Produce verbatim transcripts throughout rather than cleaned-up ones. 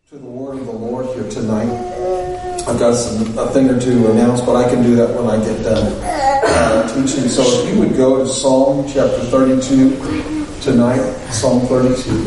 To the word of the Lord here tonight. I've got some, a thing or two to announce, but I can do that when I get done uh, teaching. So if you would go to Psalm chapter thirty-two tonight, Psalm thirty-two.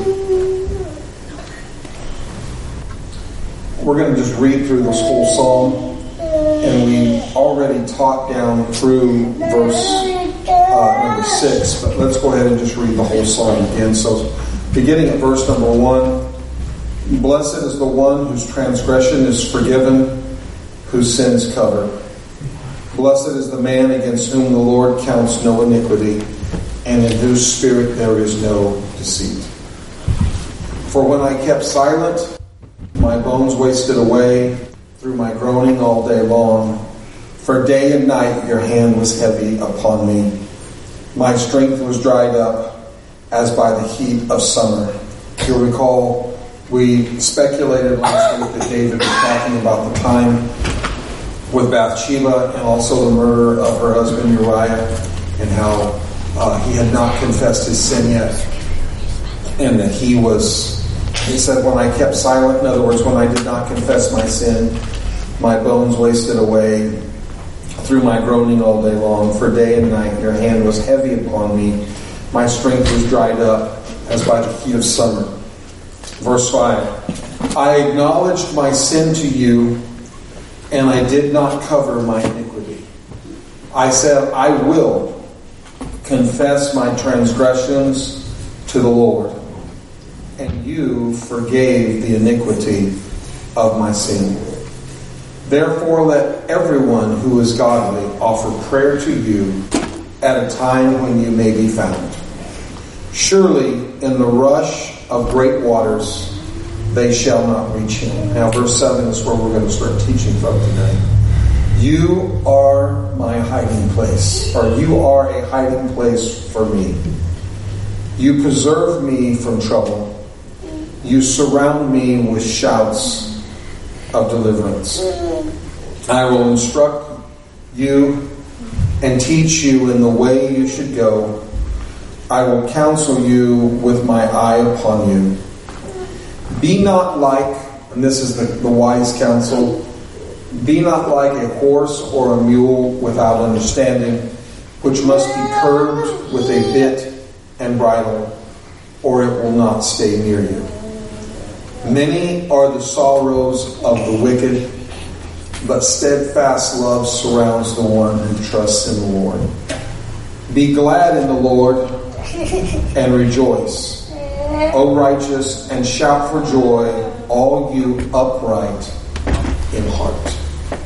We're going to just read through this whole psalm, and we already taught down through verse uh, number six, but let's go ahead and just read the whole psalm again. So beginning at verse number one. Blessed is the one whose transgression is forgiven, whose sins covered. Blessed is the man against whom the Lord counts no iniquity, and in whose spirit there is no deceit. For when I kept silent, my bones wasted away through my groaning all day long. For day and night your hand was heavy upon me. My strength was dried up as by the heat of summer. You'll recall we speculated last week that David was talking about the time with Bathsheba and also the murder of her husband Uriah, and how uh, he had not confessed his sin yet, and that he was, he said, when I kept silent, in other words, when I did not confess my sin, my bones wasted away through my groaning all day long. For day and night your hand was heavy upon me. My strength was dried up as by the heat of summer. Verse five, I acknowledged my sin to you, and I did not cover my iniquity. I said, I will confess my transgressions to the Lord, and you forgave the iniquity of my sin. Therefore let everyone who is godly offer prayer to you at a time when you may be found. Surely in the rush of great waters they shall not reach him. Now verse seven is where we're going to start teaching from today. You are my hiding place, or you are a hiding place for me. You preserve me from trouble. You surround me with shouts of deliverance. I will instruct you and teach you in the way you should go. I will counsel you with my eye upon you. Be not like, and this is the, the wise counsel, be not like a horse or a mule without understanding, which must be curbed with a bit and bridle, or it will not stay near you. Many are the sorrows of the wicked, but steadfast love surrounds the one who trusts in the Lord. Be glad in the Lord and rejoice, O righteous, and shout for joy, all you upright in heart.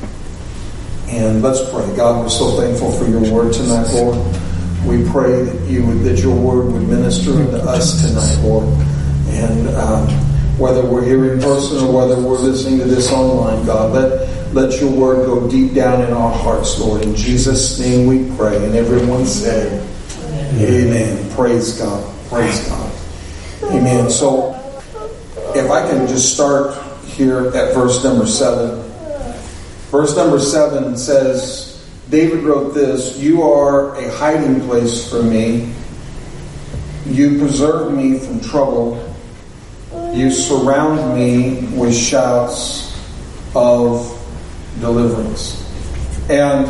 And let's pray. God, we're so thankful for your word tonight, Lord. We pray that you would, that your word would minister to us tonight, Lord. And um, whether we're here in person or whether we're listening to this online, God, let, let your word go deep down in our hearts, Lord. In Jesus' name we pray. And everyone said, Amen. Praise God. Praise God. Amen. So, if I can just start here at verse number seven. Verse number seven says, David wrote this, you are a hiding place for me. You preserve me from trouble. You surround me with shouts of deliverance. And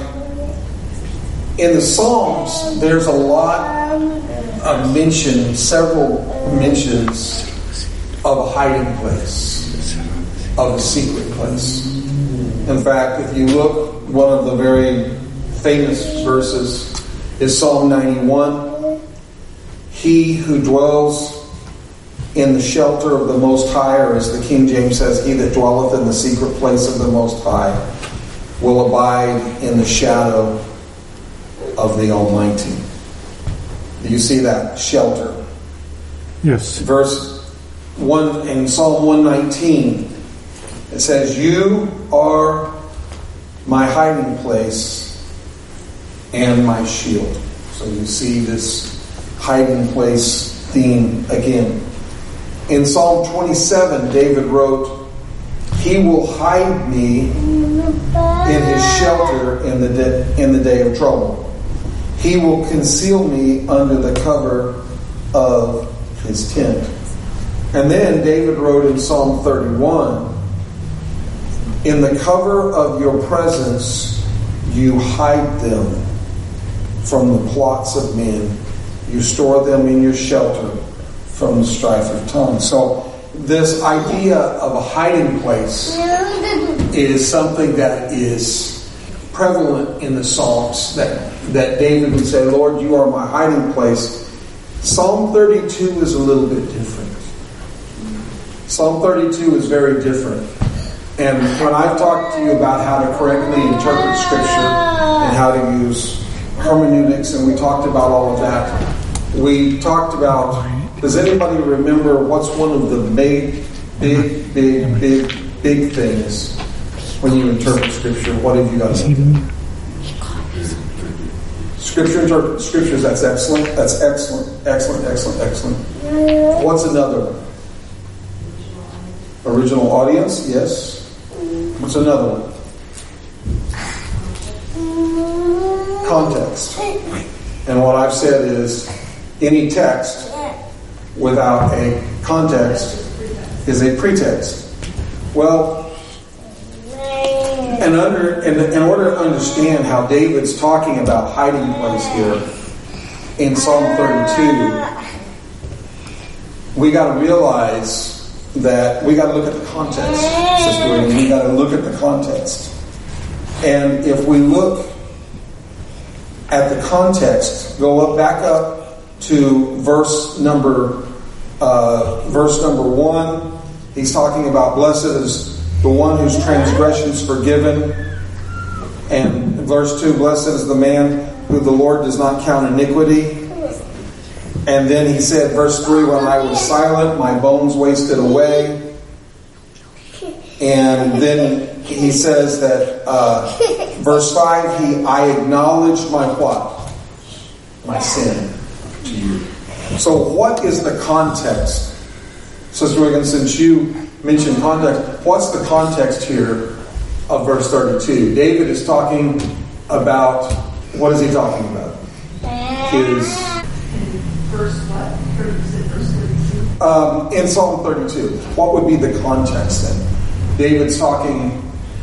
in the Psalms, there's a lot of mention, several mentions of a hiding place, of a secret place. In fact, if you look, one of the very famous verses is Psalm ninety-one. He who dwells in the shelter of the Most High, or as the King James says, he that dwelleth in the secret place of the Most High, will abide in the shadow of the Almighty. Do you see that? Shelter. Yes. Verse one in Psalm one nineteen, it says, you are my hiding place and my shield. So you see this hiding place theme again. In Psalm twenty-seven, David wrote, he will hide me in his shelter in the de- in the day of trouble. He will conceal me under the cover of his tent. And then David wrote in Psalm thirty-one, in the cover of your presence you hide them from the plots of men. You store them in your shelter from the strife of tongues. So this idea of a hiding place is something that is prevalent in the Psalms, that, that David would say, Lord, you are my hiding place. Psalm thirty-two is a little bit different. Psalm thirty-two is very different. And when I've talked to you about how to correctly interpret Scripture and how to use hermeneutics, and we talked about all of that, we talked about, does anybody remember what's one of the big, big, big, big, big things when you interpret Scripture? What have you got to do? Scripture interpret Scriptures, that's excellent. That's excellent, excellent, excellent, excellent. What's another one? Original audience, yes. What's another one? Context. And what I've said is any text without a context is a pretext. Well, and under in, in order to understand how David's talking about hiding place here in Psalm thirty-two, we got to realize that we got to look at the context, Sister William. We got to look at the context. And if we look at the context, go up back up to verse number uh, verse number one. He's talking about blessed is the one whose transgressions forgiven. And verse two, blessed is the man who the Lord does not count iniquity. And then he said, verse three, when I was silent, my bones wasted away. And then he says that, uh, verse five, he, I acknowledged my what? My sin to you. So what is the context? Sister Wiggin, since you mentioned context, what's the context here of verse thirty-two? David is talking about, what is he talking about? His... Verse what? Verse thirty-two? Um, in Psalm thirty-two, what would be the context then? David's talking...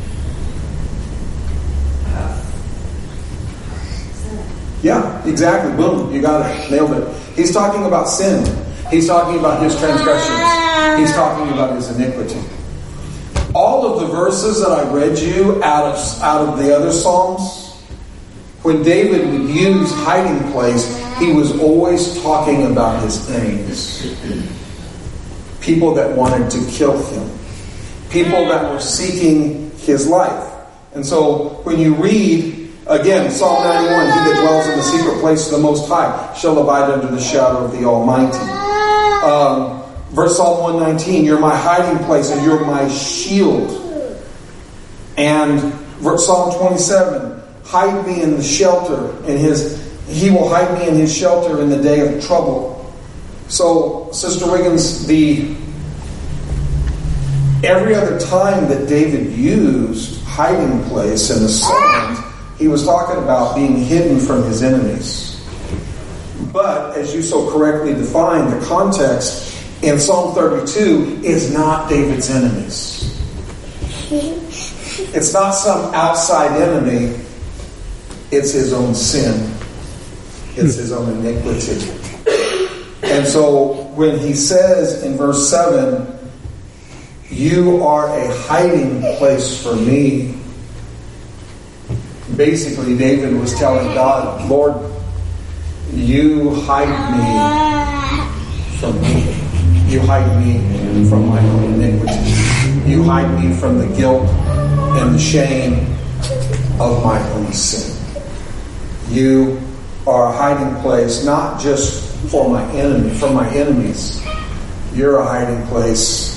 Yeah, exactly. Boom. You got it. Nailed it. He's talking about sin. He's talking about his transgressions. He's talking about his iniquity. All of the verses that I read you out of, out of the other Psalms, when David would use hiding place, he was always talking about his enemies. People that wanted to kill him. People that were seeking his life. And so when you read, again, Psalm ninety-one, he that dwells in the secret place of the Most High shall abide under the shadow of the Almighty. Um, verse Psalm one nineteen, you're my hiding place and you're my shield. And verse Psalm twenty-seven, hide me in the shelter in his, he will hide me in his shelter in the day of trouble. So, Sister Wiggins, the every other time that David used hiding place in the Psalms, he was talking about being hidden from his enemies. But, as you so correctly defined, the context in Psalm thirty-two is not David's enemies. It's not some outside enemy. It's his own sin. It's his own iniquity. And so, when he says in verse seven, you are a hiding place for me, basically David was telling God, Lord, you hide me from me. You hide me from my own iniquity. You hide me from the guilt and the shame of my own sin. You are a hiding place not just for my enemy, for my enemies. You're a hiding place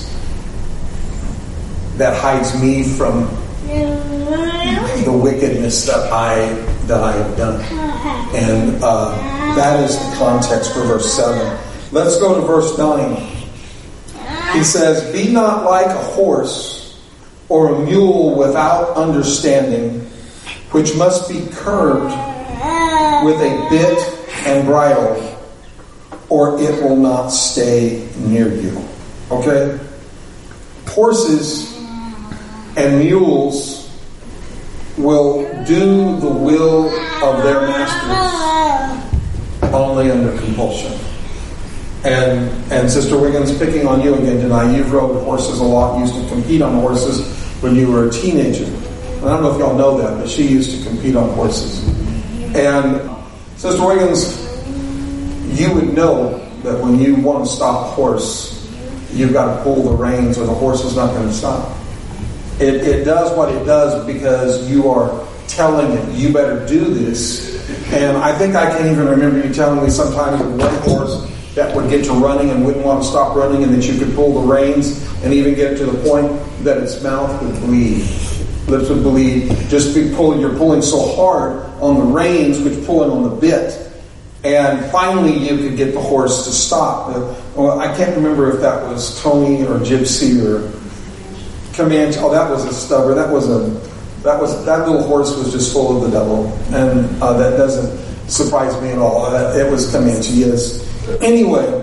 that hides me from the wickedness that I that I have done. And uh, that is the context for verse seven. Let's go to verse nine. He says, be not like a horse or a mule without understanding, which must be curbed with a bit and bridle, or it will not stay near you. Okay? Horses and mules will do the will of their masters only under compulsion. And and Sister Wiggins, picking on you again tonight, you've rode horses a lot, used to compete on horses when you were a teenager. And I don't know if y'all know that, but she used to compete on horses. And Sister Wiggins, you would know that when you want to stop a horse, you've got to pull the reins or the horse is not going to stop. It, it does what it does because you are telling it, you better do this. And I think I can even remember you telling me sometimes with one horse that would get to running and wouldn't want to stop running, and that you could pull the reins and even get to the point that its mouth would bleed. Lips would bleed. Just be pulling, you're pulling so hard on the reins, which pulling on the bit. And finally you could get the horse to stop. Well, I can't remember if that was Tony or Gypsy or Comanche. Oh, that was a stubber. That was a that was that little horse was just full of the devil, and uh, that doesn't surprise me at all. Uh, it was Comanche, yes. Anyway,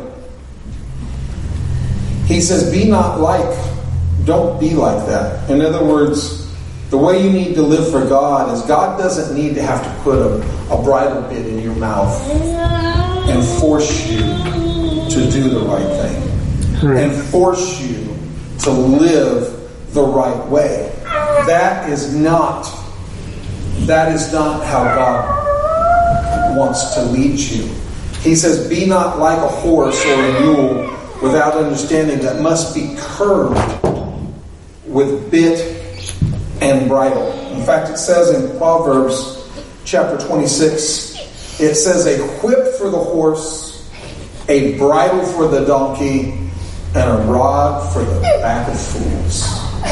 he says, "Be not like." Don't be like that. In other words, the way you need to live for God is God doesn't need to have to put a, a bridle bit in your mouth and force you to do the right thing. Right. And force you to live the right way. That is not that is not how God wants to lead you. He says, "Be not like a horse or a mule without understanding that must be curbed with bit and bridle." In fact, it says in Proverbs chapter twenty-six, it says, "A whip for the horse, a bridle for the donkey, and a rod for the back of fools."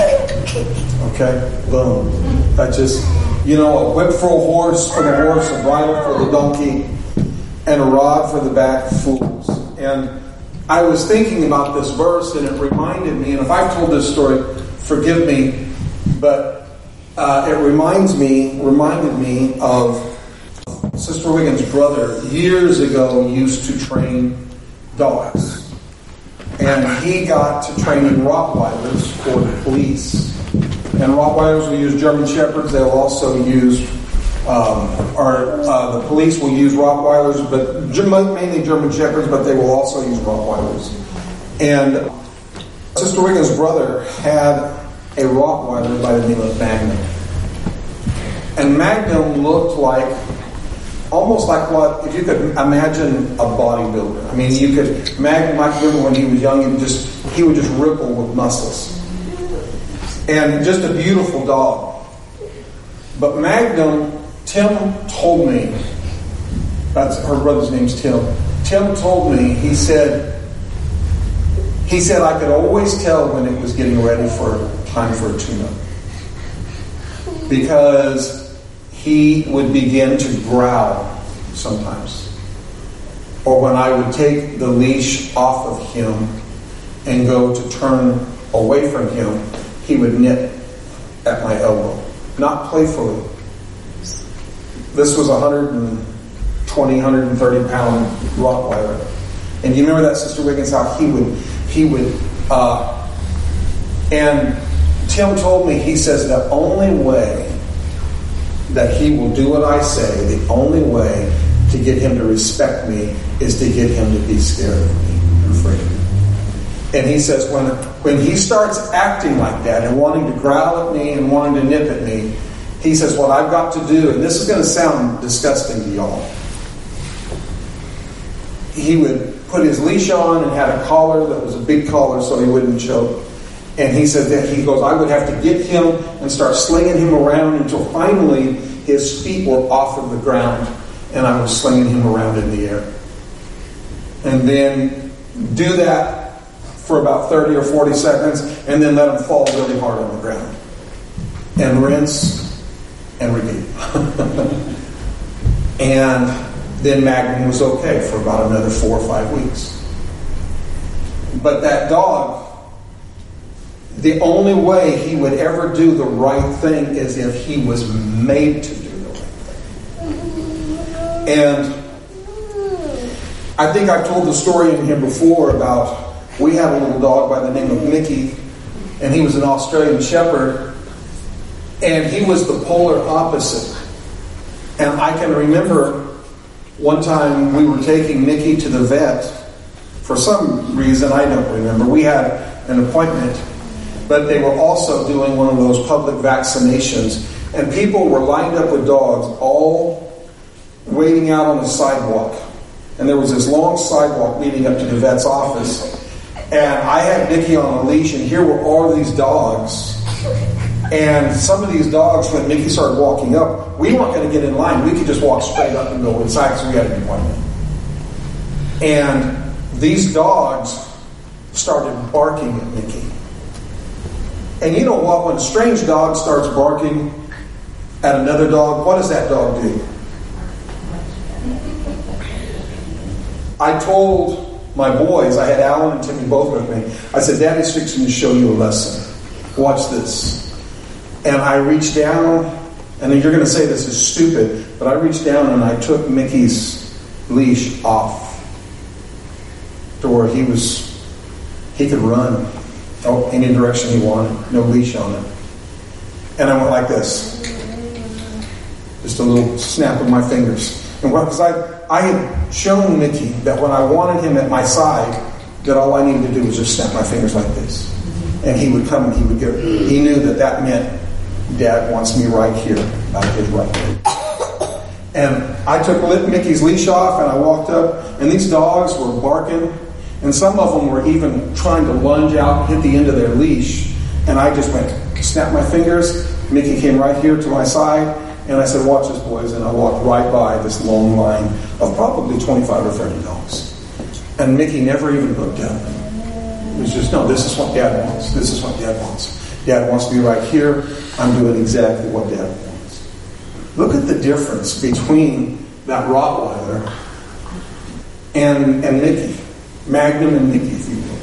Okay? Boom. That just, you know, a whip for a horse, for the horse, a bridle for the donkey, and a rod for the back of fools. And I was thinking about this verse, and it reminded me, and if I've told this story, forgive me, but uh, it reminds me, reminded me of Sister Wiggins' brother years ago used to train dogs. And he got to training Rottweilers for the police. And Rottweilers will use German Shepherds. They'll also use, um, or uh, the police will use Rottweilers, but mainly German Shepherds, but they will also use Rottweilers. And Sister Wiggins' brother had a Rottweiler by the name of Magnum. And Magnum looked like, almost like what, if you could imagine a bodybuilder. I mean, you could, Magnum, I remember when he was young, he, just, he would just ripple with muscles. And just a beautiful dog. But Magnum, Tim told me, that's her brother's name's Tim. Tim told me, he said, he said I could always tell when it was getting ready for time for a tune-up. Because he would begin to growl sometimes. Or when I would take the leash off of him and go to turn away from him, he would nip at my elbow. Not playfully. This was a one twenty, one thirty pound Rottweiler. And you remember that, Sister Wiggins, how he would, he would, uh, and Tim told me, he says, the only way that he will do what I say, the only way to get him to respect me is to get him to be scared of me and afraid of me. And he says, when, when he starts acting like that and wanting to growl at me and wanting to nip at me, he says, what I've got to do, and this is going to sound disgusting to y'all, he would put his leash on and had a collar that was a big collar so he wouldn't choke. And he said that he goes, I would have to get him and start slinging him around until finally his feet were off of the ground and I was slinging him around in the air. And then do that for about thirty or forty seconds and then let him fall really hard on the ground. And rinse and repeat. And then Magnum was okay for about another four or five weeks. But that dog, the only way he would ever do the right thing is if he was made to do the right thing. And I think I've told the story in here before about we had a little dog by the name of Mickey, and he was an Australian Shepherd, and he was the polar opposite. And I can remember one time we were taking Mickey to the vet. For some reason, I don't remember. We had an appointment, but they were also doing one of those public vaccinations. And people were lined up with dogs, all waiting out on the sidewalk. And there was this long sidewalk leading up to the vet's office. And I had Mickey on a leash, and here were all these dogs. And some of these dogs, when Mickey started walking up, we weren't going to get in line. We could just walk straight up and go inside because we had an appointment. And these dogs started barking at Mickey. And you know what? When a strange dog starts barking at another dog, what does that dog do? I told my boys, I had Alan and Timmy both with me, I said, Daddy's fixing to show you a lesson. Watch this. And I reached down, and you're going to say this is stupid, but I reached down and I took Mickey's leash off to where he was, he could run oh, any direction he wanted, no leash on it. And I went like this. Just a little snap of my fingers. And because I, I had shown Mickey that when I wanted him at my side, that all I needed to do was just snap my fingers like this. And he would come and he would get, he knew that that meant Dad wants me right here, not his right there. And I took Mickey's leash off and I walked up, and these dogs were barking, and some of them were even trying to lunge out and hit the end of their leash. And I just went, snapped my fingers. Mickey came right here to my side, and I said, watch this, boys. And I walked right by this long line of probably twenty-five or thirty dogs. And Mickey never even looked up. It was just, no, this is what Dad wants. This is what Dad wants. Dad wants to be right here. I'm doing exactly what Dad wants. Look at the difference between that Rottweiler and, and Mickey. Magnum and Mickey, if you will.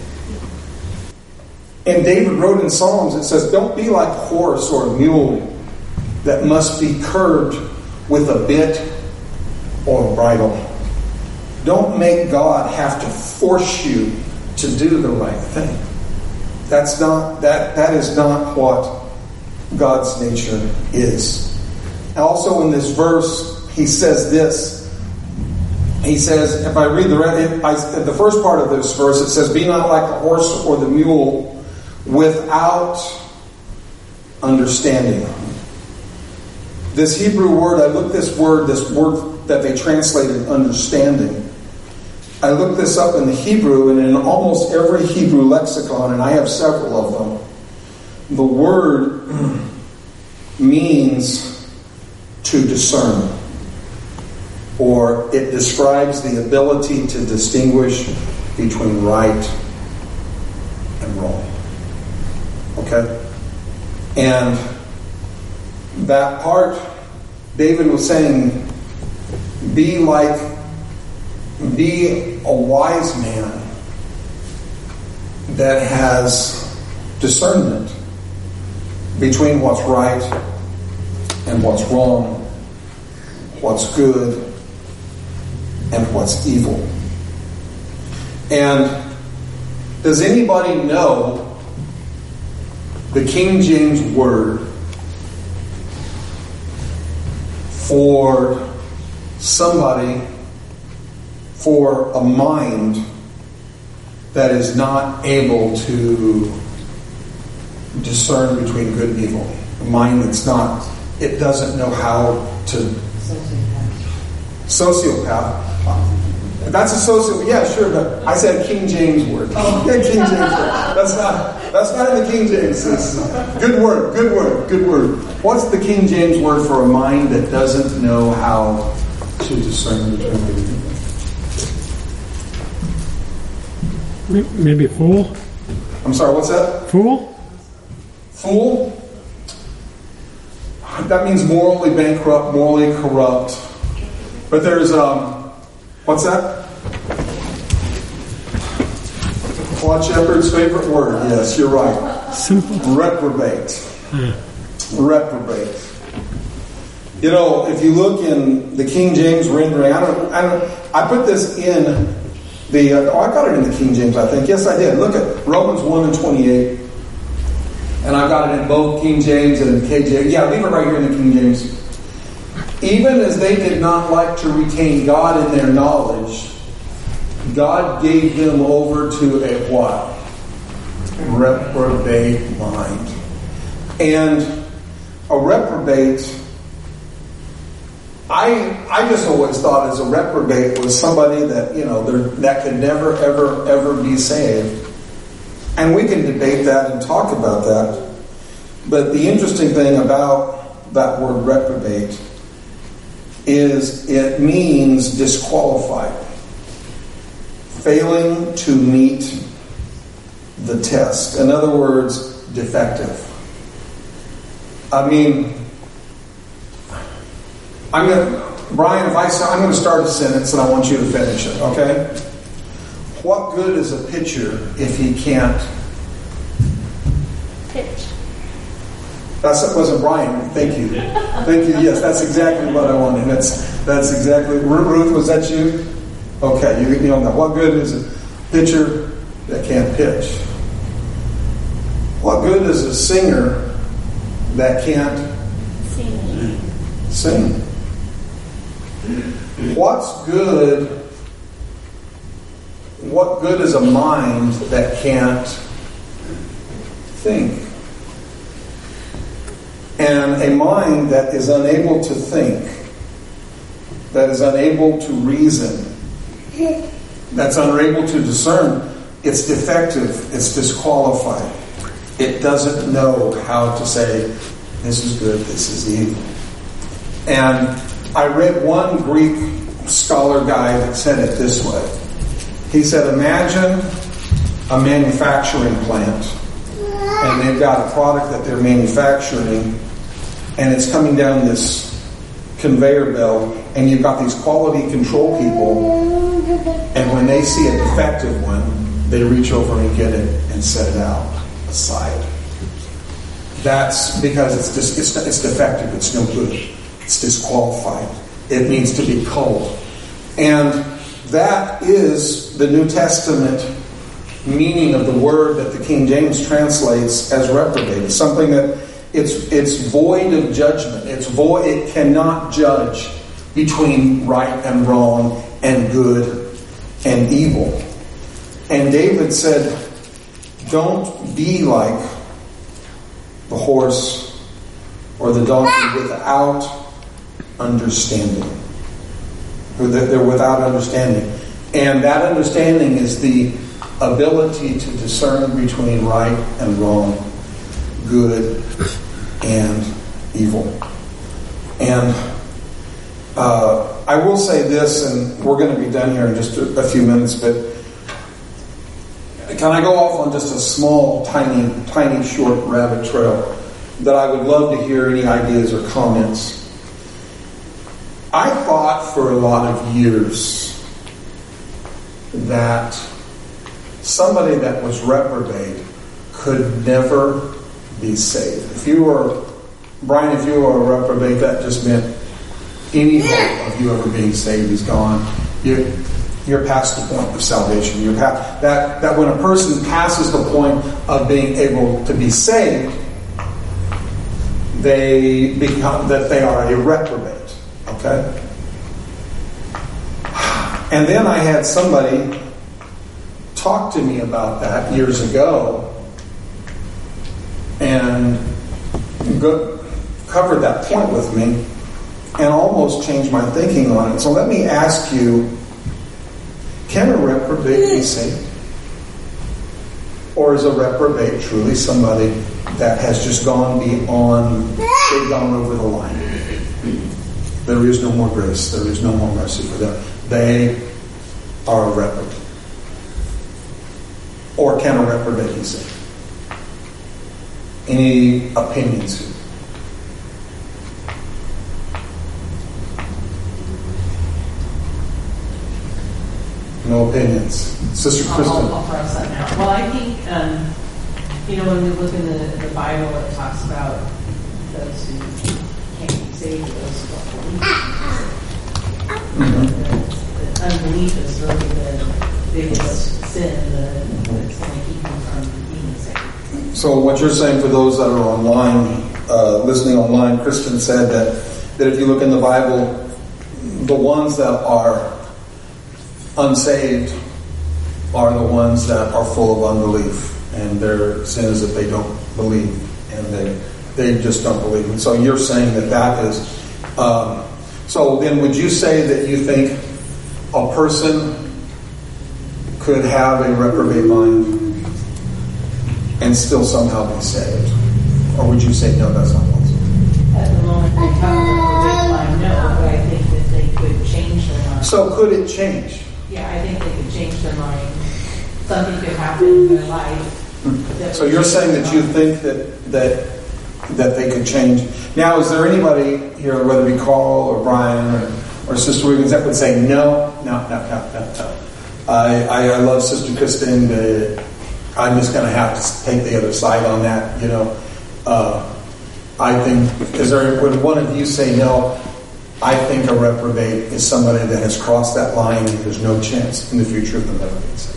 And David wrote in Psalms, it says, don't be like a horse or a mule that must be curbed with a bit or a bridle. Don't make God have to force you to do the right thing. That's not that that is not what God's nature is. Also in this verse, he says this. He says, if I read the I, the first part of this verse, it says, "Be not like a horse or the mule without understanding." This Hebrew word, I looked this word, this word that they translated understanding. I looked this up in the Hebrew, and in almost every Hebrew lexicon, and I have several of them, the word means to discern, or it describes the ability to distinguish between right and wrong. Okay? And that part, David was saying, be like Be a wise man that has discernment between what's right and what's wrong, what's good and what's evil. And does anybody know the King James word for somebody, for a mind that is not able to discern between good and evil? A mind that's not, it doesn't know how to... Sociopath. Sociopath. That's a sociopath. Yeah, sure, but I said King James word. Oh. Yeah, King James word. That's not, that's not in the King James. It's good word, good word, good word. What's the King James word for a mind that doesn't know how to discern between good and evil? Maybe fool? I'm sorry, what's that? Fool? Fool? That means morally bankrupt, morally corrupt. But there's, um, what's that? Claude Shepard's favorite word. Yes, you're right. Simple. Reprobate. Yeah. Reprobate. You know, if you look in the King James rendering, I don't, I don't, I put this in The uh, oh, I got it in the King James, I think. Yes, I did. Look at Romans one and twenty-eight. And I got it in both King James and K J V. Yeah, leave it right here in the King James. Even as they did not like to retain God in their knowledge, God gave them over to a what? Reprobate mind. And a reprobate, I I just always thought as a reprobate was somebody that, you know, that could never, ever, ever be saved. And we can debate that and talk about that. But the interesting thing about that word reprobate is it means disqualified. Failing to meet the test. In other words, defective. I mean, I'm going to, Brian, if I say, I'm going to start a sentence and I want you to finish it, okay? What good is a pitcher if he can't pitch? That's, that wasn't Brian. Thank you. Thank you. Yes, that's exactly what I wanted. That's that's exactly. Ruth, was that you? Okay, you, you know that. What good is a pitcher that can't pitch? What good is a singer that can't Sing. sing? What's good? What good is a mind that can't think? And a mind that is unable to think, that is unable to reason, that's unable to discern, it's defective, it's disqualified. It doesn't know how to say, this is good, this is evil. And I read one Greek scholar guy that said it this way. He said, imagine a manufacturing plant, and they've got a product that they're manufacturing, and it's coming down this conveyor belt, and you've got these quality control people, and when they see a defective one, they reach over and get it and set it out aside. That's because it's just, it's, it's defective, it's no good, it's disqualified. It needs to be culled. And that is the New Testament meaning of the word that the King James translates as reprobate. It's something that it's it's void of judgment. It's void. It cannot judge between right and wrong and good and evil. And David said, don't be like the horse or the donkey without understanding. They're without understanding. And that understanding is the ability to discern between right and wrong, good and evil. And uh, I will say this, and we're going to be done here in just a, a few minutes, but can I go off on just a small, tiny, tiny, short rabbit trail that I would love to hear any ideas or comments. I thought for a lot of years that somebody that was reprobate could never be saved. If you were, Brian, if you were a reprobate, that just meant any hope of you ever being saved is gone. You, you're past the point of salvation. You're past, that, that when a person passes the point of being able to be saved, they become, that they are a reprobate. Okay? And then I had somebody talk to me about that years ago and go, covered that point with me and almost changed my thinking on it. So let me ask you, can a reprobate be saved? Or is a reprobate truly somebody that has just gone beyond, they've gone over the line? There is no more grace. There is no more mercy for them. They are a reprobate. Or can a reprobate be saved? Any opinions here? No opinions. Sister Kristen. I'll, I'll press that now. Well, I think, um, you know, when we look in the, the Bible, it talks about those who can't be saved, those who don't believe. Mm-hmm. The, the unbelief is really the, biggest sin that, that's going to keep them from being saved. So what you're saying for those that are online, uh, listening online, Kristen said that, that if you look in the Bible, the ones that are unsaved are the ones that are full of unbelief, and their sin is that they don't believe, and they they just don't believe. And so you're saying that that is. Um, so then, would you say that you think a person could have a reprobate mind and still somehow be saved, or would you say no, that's not possible? At the moment, they have a reprobate mind, no, but I think that they could change their mind. So could it change? Yeah, I think they could change their mind. Something could happen in their life. that So would you're change saying their that you mind. think that that that they could change. Now, is there anybody here, whether it be Carl or Brian or, or Sister Wiggins, that would say no, no, no, no, no, no. I, I, I love Sister Kristen, but I'm just going to have to take the other side on that. You know, uh, I think. Is there? Would one of you say no? I think a reprobate is somebody that has crossed that line and there's no chance in the future of them ever being saved.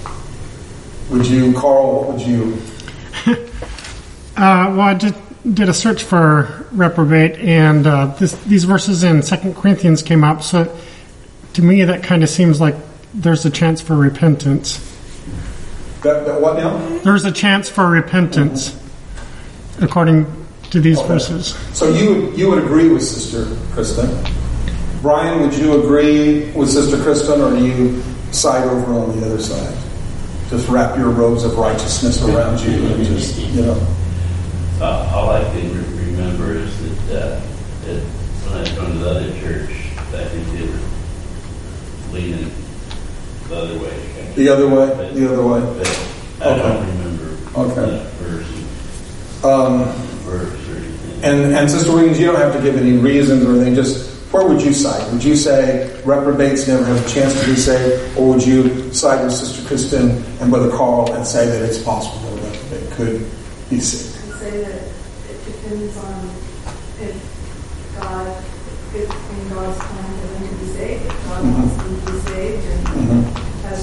Would you, Carl, what would you... Uh, well, I just did a search for reprobate, and uh, this, these verses in Second Corinthians came up, so to me that kind of seems like there's a chance for repentance. That, that what now? There's a chance for repentance, according to these Okay. verses. So you would, you would agree with Sister Kristen. Brian, would you agree with Sister Kristen, or do you side over on the other side? Just wrap your robes of righteousness around you and just, you know. Uh, all I can re- remember is that, uh, that when I was going to the other church, I think they were leaning the other way. The other way? But, The other way? but I Okay. don't remember Okay. that verse, Um, verse or anything. and, and Sister Williams, you don't have to give any reasons or anything. Just, where would you side? Would you say reprobates never have a chance to be saved? Or would you side with Sister Kristen and Brother Carl and say that it's possible that a reprobate could be saved? Say that it depends on if God, if in God's plan for them to be saved. If God Mhm. wants them to be saved and Mhm. has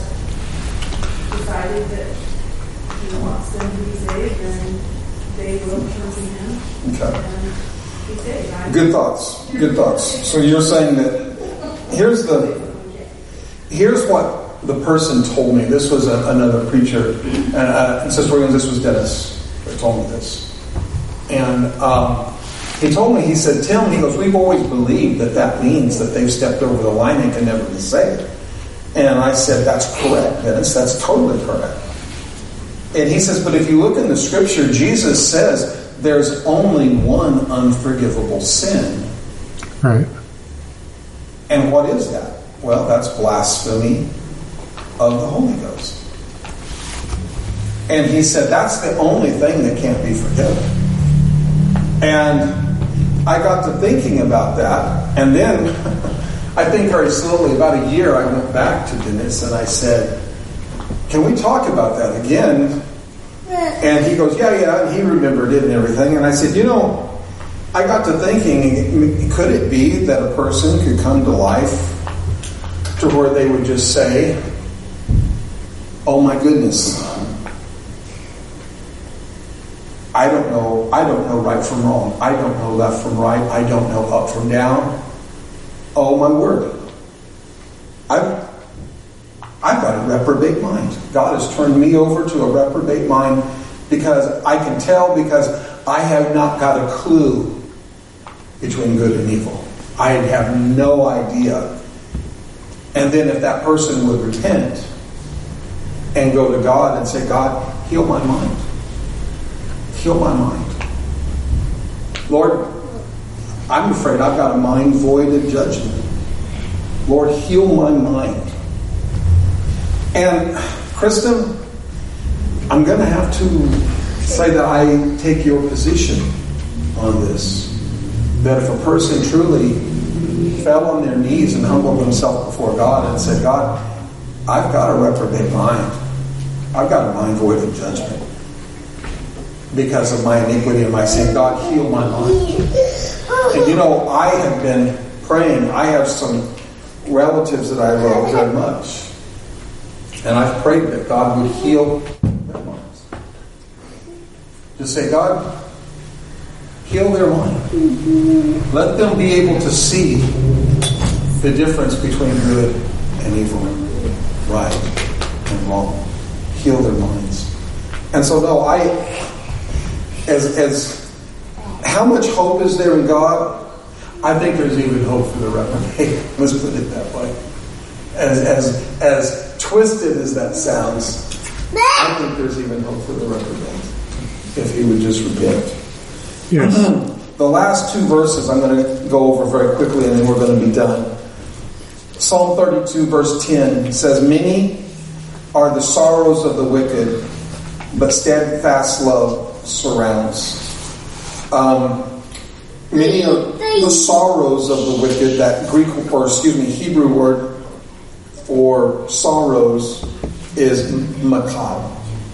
decided that He wants them to be saved, then they will turn to Him Okay. and be saved. I- Good thoughts. Good thoughts. So you're saying that here's the here's what the person told me. This was a, another preacher, and, uh, and Sister Williams, this was Dennis that told me this. And um, he told me, he said, Tim, he goes, we've always believed that that means that they've stepped over the line and can never be saved. And I said, that's correct, Dennis. That's totally correct. And he says, but if you look in the scripture, Jesus says there's only one unforgivable sin. Right. And what is that? Well, that's blasphemy of the Holy Ghost. And he said that's the only thing that can't be forgiven. And I got to thinking about that. And then I think very slowly, about a year, I went back to Dennis and I said, can we talk about that again? And he goes, yeah, yeah. And he remembered it and everything. And I said, you know, I got to thinking, could it be that a person could come to life to where they would just say, oh my goodness, I don't know, I don't know right from wrong. I don't know left from right. I don't know up from down. Oh my word. I've, I've got a reprobate mind. God has turned me over to a reprobate mind because I can tell because I have not got a clue between good and evil. I have no idea. And then if that person would repent and go to God and say, God, heal my mind. Heal my mind. Lord, I'm afraid I've got a mind void of judgment. Lord, heal my mind. And Kristen, I'm going to have to say that I take your position on this. That if a person truly fell on their knees and humbled themselves before God and said, God, I've got a reprobate mind. I've got a mind void of judgment because of my iniquity and my sin. God, heal my mind. And you know, I have been praying. I have some relatives that I love very much. And I've prayed that God would heal their minds. Just say, God, heal their mind. Let them be able to see the difference between good and evil, right and wrong. Heal their minds. And so, no, I, as, as, how much hope is there in God? I think there's even hope for the reprobate. Let's put it that way. As, as, as twisted as that sounds, I think there's even hope for the reprobate if he would just repent. Yes. The last two verses I'm going to go over very quickly and then we're going to be done. Psalm thirty-two verse ten says, "Many are the sorrows of the wicked, but steadfast love surrounds." Um, many are the sorrows of the wicked. That Greek, or excuse me, Hebrew word for sorrows is makad.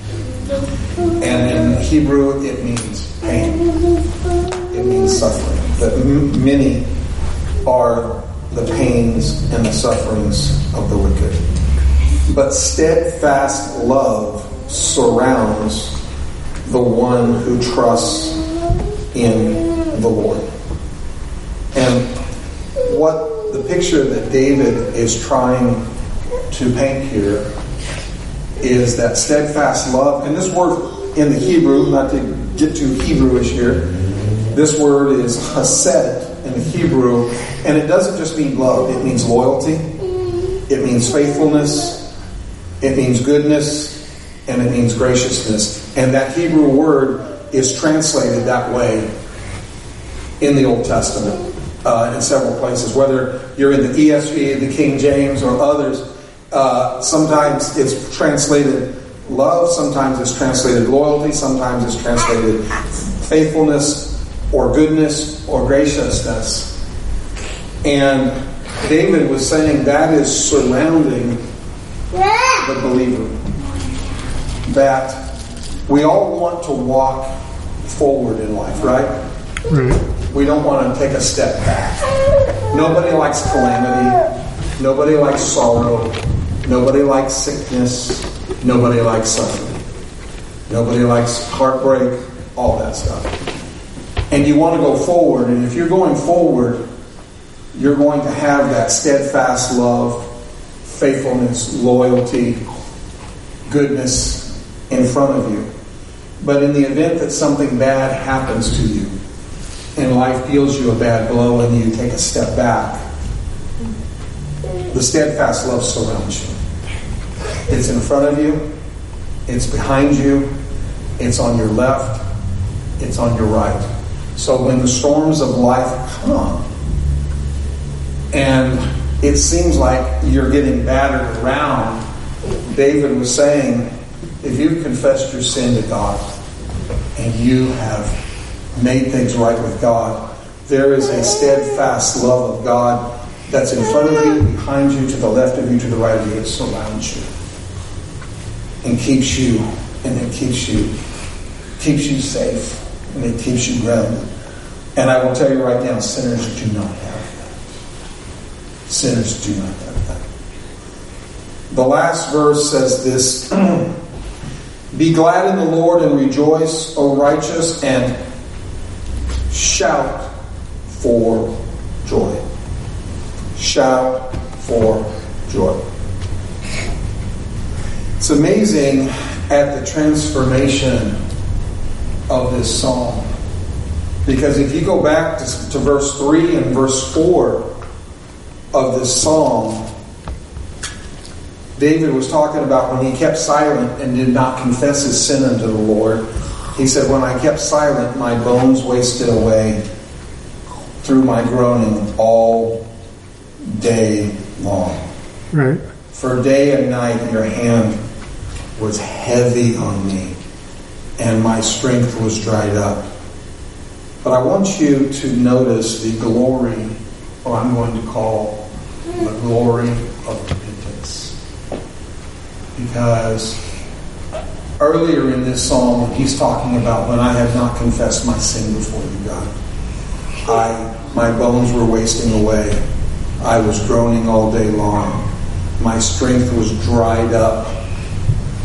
And in Hebrew it means pain. It means suffering. That m- many are the pains and the sufferings of the wicked. But steadfast love surrounds the one who trusts in the Lord. And what the picture that David is trying to paint here is that steadfast love. And this word in the Hebrew, not to get too Hebrewish here, this word is chesed in the Hebrew, and it doesn't just mean love. It means loyalty, it means faithfulness, it means goodness, and it means graciousness. And that Hebrew word is translated that way in the Old Testament uh, in several places. Whether you're in the E S V, the King James, or others, uh, sometimes it's translated love, sometimes it's translated loyalty, sometimes it's translated faithfulness, or goodness, or graciousness. And David was saying that is surrounding the believer. That we all want to walk forward in life, right? Right. We don't want to take a step back. Nobody likes calamity. Nobody likes sorrow. Nobody likes sickness. Nobody likes suffering. Nobody likes heartbreak, all that stuff. And you want to go forward, and if you're going forward, you're going to have that steadfast love, faithfulness, loyalty, goodness in front of you. But in the event that something bad happens to you, and life deals you a bad blow, and you take a step back, the steadfast love surrounds you. It's in front of you, it's behind you, it's on your left, it's on your right. So when the storms of life come, and it seems like you're getting battered around, David was saying, if you've confessed your sin to God, and you have made things right with God, there is a steadfast love of God that's in front of you, behind you, to the left of you, to the right of you. It surrounds you and keeps you, and it keeps you, keeps you safe, and it keeps you grounded. And I will tell you right now, sinners do not have that. Sinners do not have that. The last verse says this: "Be glad in the Lord and rejoice, O righteous, and shout for joy." Shout for joy. It's amazing at the transformation of this psalm. Because if you go back to, to verse three and verse four of this psalm, David was talking about when he kept silent and did not confess his sin unto the Lord. He said, "When I kept silent, my bones wasted away through my groaning all day long." Right. For day and night your hand was heavy on me, and my strength was dried up. But I want you to notice the glory, or I'm going to call the glory of repentance. Because earlier in this psalm, he's talking about when I have not confessed my sin before you, God. I, my bones were wasting away. I was groaning all day long. My strength was dried up.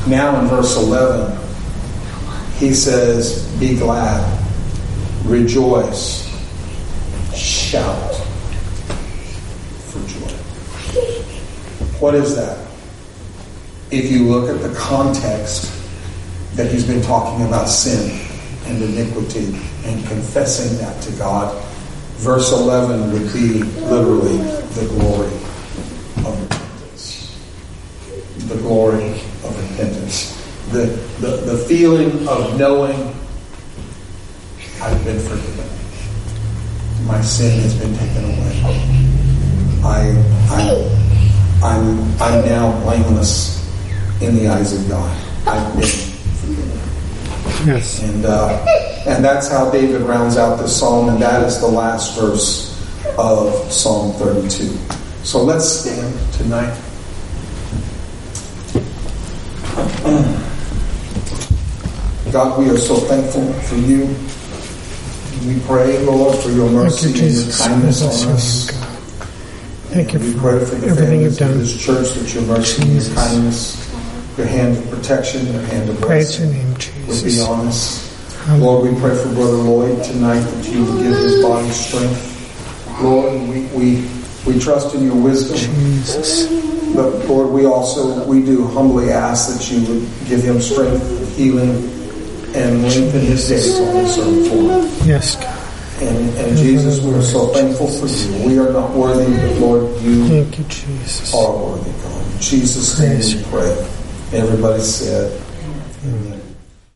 Now in verse eleven, he says, be glad, rejoice, shout for joy. What is that? If you look at the context that he's been talking about sin and iniquity and confessing that to God, verse eleven would be literally the glory of repentance. The glory of repentance. The, the, the feeling of knowing I've been forgiven. My sin has been taken away. I, I, I'm, I'm now blameless in the eyes of God. I've been forgiven. Yes. And uh, and that's how David rounds out this psalm, and that is the last verse of Psalm thirty-two. So let's stand tonight. God, we are so thankful for you. We pray, Lord, for your mercy Thank you, and your Jesus. kindness Bless on you, us. God. Thank you And we for pray for the everything families you've of done. this church, that your mercy and Jesus. your kindness, your hand of protection, your hand of Praise your blessing name, would be Jesus. on us. Lord, we pray for Brother Lloyd tonight, that you would give his body strength. Lord, we, we, we trust in your wisdom. Jesus. But Lord, we also, we do humbly ask that you would give him strength, healing, and lengthen his days on this earth for him. Yes, God. And, and Jesus, we are so thankful for you. We are not worthy, but Lord, you Thank you, Jesus. are worthy, God. In Jesus' name we pray. Everybody said,